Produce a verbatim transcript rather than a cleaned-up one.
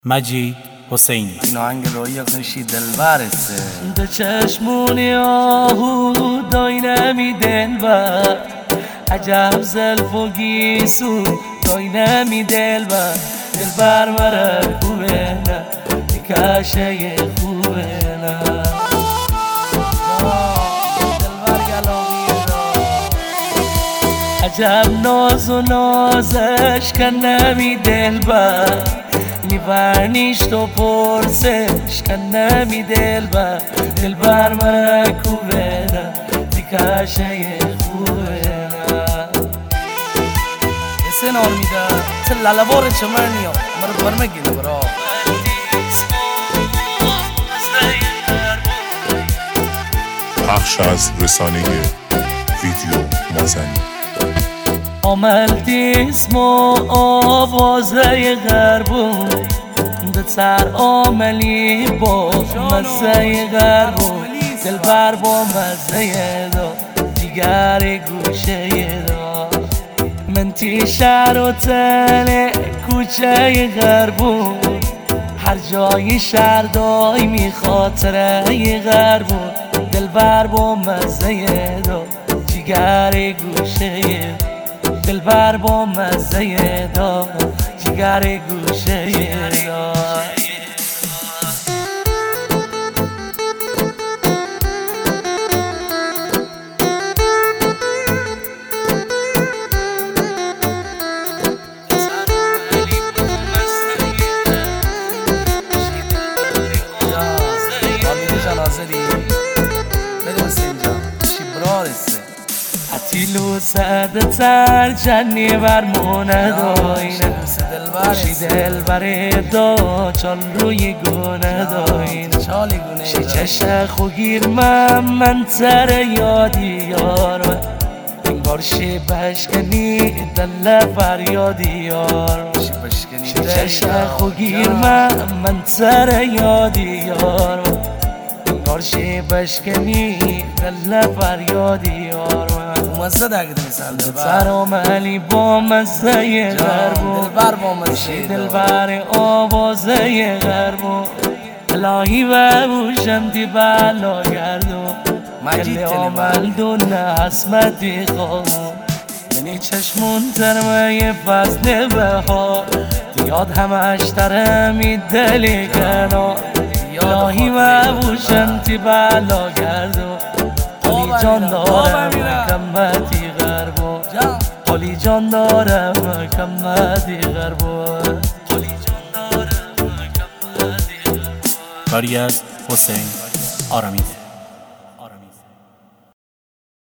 مجید حسینی. این آهنگ روی قشی دلبرسه ده چشمونی آهو دای نمی دلبر، عجب زلف و گیسو دای نمی دلبر. دلبر مرا خوبه نه کشه خوبه نه، دلبر گلاویه عجب ناز و نازش کن نمی دلبر. میبرنیش تو پرسش کن نمی دلبر. دلبر مرا خوبه نه کشه خوبه نه. Sen olmida till lavoro çamarnıyor mar barmak gel bro. پخش از رسانه ویدیو مازنی. آمد اسم و آوازه غربون، ده سر آملی با مزه غربون. دلبر با مزه دا دیگر گوشه دا، من تی شهر و تل کوچه غربون. هر جای شهر دای می خاطره غربون. دلبر با مزه دا جگر گوشه، دلبر با مزه دا جگر گوشه دا. تیلو سد تر جنی برمونه داینه، شی دل بره دا چال روی گونه داینه. شی چشه خوگیر من من تر یادی یار، انگار شی بشکنی دل فریادی یار. شی چشه خوگیر من من تر یادی یار، انگار شی بشکنی دل فریادی یار. مزه داگه مثال دلبر سرام علی با مزه غربو، دلبر با مزه دلبر آوازه غربو. الهی و بوشم دی بلا گردو، مجید کلی آمل دونه حسمتی خواهو. یعنی چشمون ترمه فصل بهار، دیاد همش ترمی دلی کنار. الهی و بوشم دی بلا گردو، حالی جان دارم کمتی غربو. حالی جان دارم کمتی غربو. کاری از حسین آرامیز.